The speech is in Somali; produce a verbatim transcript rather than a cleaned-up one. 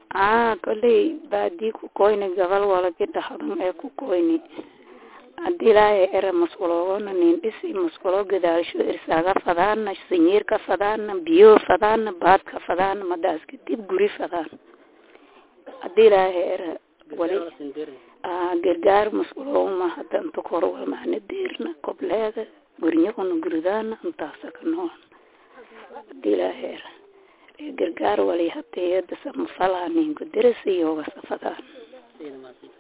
ah koley baadi ku koyni gabal wala kida hadan ee ku koyni adilay era masqulona nin dhisi masqulo gadaasho irsaga fadaan sinyeerka fadaan biyo fadaan baad ka fadaan madaas kadib guri fadaan adilay era wali ah gargaar masqulo ma hadan to kor wal ma nadirna qobleeda guriyo kun gurdaan intaas ka noon adilay era gargaar wali hatay dad samfalaanin ku dirasiyo wasafadaan